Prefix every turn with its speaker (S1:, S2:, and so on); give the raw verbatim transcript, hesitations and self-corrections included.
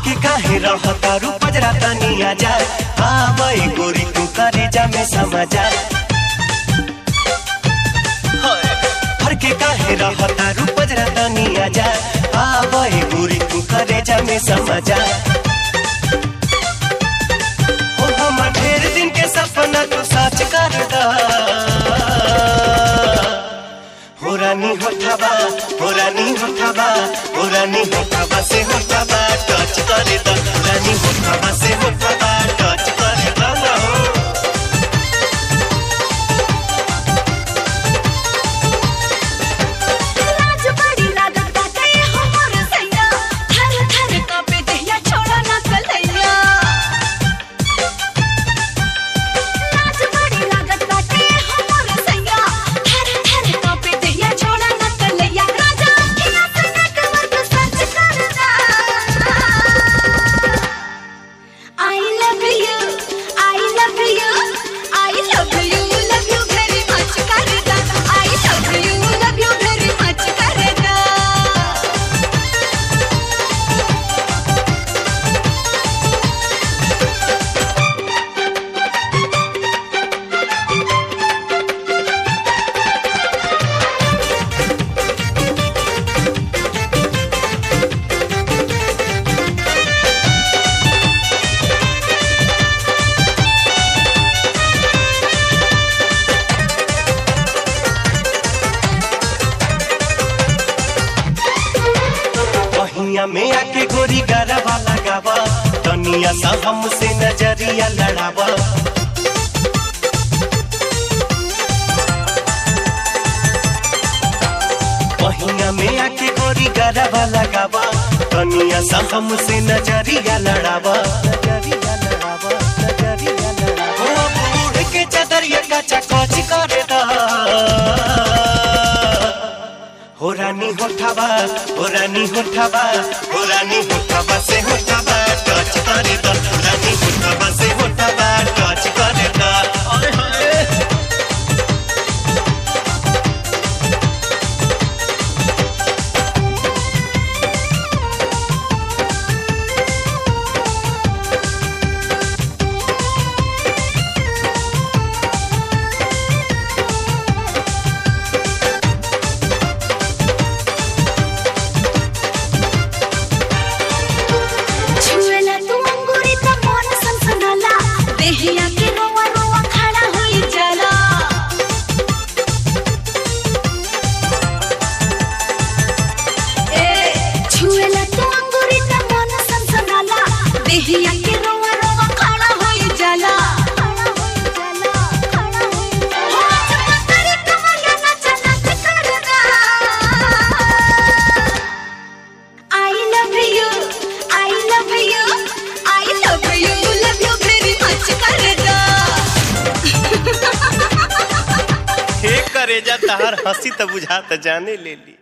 S1: हटके काहे रहतारू पजरा तनी आजा आवे गोरी तू करे जा में समझा हटके काहे रहतारू पजरा तनी आजा आवे गोरी तू करे जा में समझा हो हम ढेर दिन के सपना तू सच कर दा हो रानी होठबा हो रानी होठबा हो रानी होठबा से होठबा टच करे दा रानी होठबा से होठबा टच करे दा ना हो
S2: लाज बड़ी लागत बाटे हमर सैया थर थर कांपे देहिया छोड़ा ना कलैया लाज बड़ी लागत बाटे हमर सैया थर थर कांपे देहिया छोड़ा ना कलैया राजा किया सना कमर को सच कर दा I love you I love you I love you love you very much कर दा I love you love you very much कर दा
S1: पहिया में आके गोरी गरबा लगावा दुनिया सा हमसे नजरिया लड़ावा पहिया में आके गोरी गरबा लगावा दुनिया सा हमसे नजरिया लड़ावा नजरिया लड़ावा नजरिया लड़ावा हो बूढ़ के चदरिया का चकोच करे दा हो रानी होठबा हो रानी होठबा हो रानी होठबा से होठबा टच करे दा रानी होठबा से होठबा टच करे दा ओए होए
S2: छुएला तू अंगूरी त मन सनसनाला देहिया के रोवा रोवा खड़ा होई जाला ए छुएला तू अंगूरी त मन सनसनाला देहिया के रोवा रोवा खड़ा होई जाला खड़ा होई जाला खड़ा होई जाला हो चमत्कारी कमरिया नचा नच कर दा I love you I love you I love you love you very much कर दा
S1: हे करे जा तहार हंसी त बुझा त जाने ले ली।